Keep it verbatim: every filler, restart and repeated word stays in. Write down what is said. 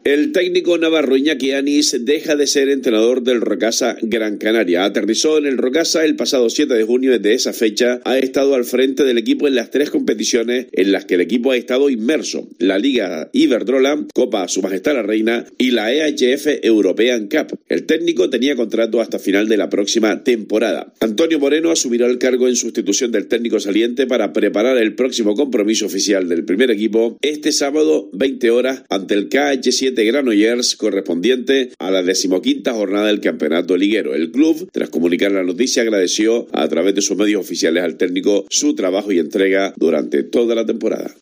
El técnico navarro Iñaki Anis deja de ser entrenador del Rocasa Gran Canaria. Aterrizó en el Rocasa el pasado siete de junio y desde esa fecha ha estado al frente del equipo en las tres competiciones en las que el equipo ha estado inmerso: la Liga Iberdrola, Copa Su Majestad la Reina y la E H F European Cup. El técnico tenía contrato hasta final de la próxima temporada. Antonio Moreno asumirá el cargo en sustitución del técnico saliente para preparar el próximo compromiso oficial del primer equipo este sábado veinte horas ante el K H siete Granollers, correspondiente a la decimoquinta jornada del campeonato liguero. El club, tras comunicar la noticia, agradeció a través de sus medios oficiales al técnico su trabajo y entrega durante toda la temporada.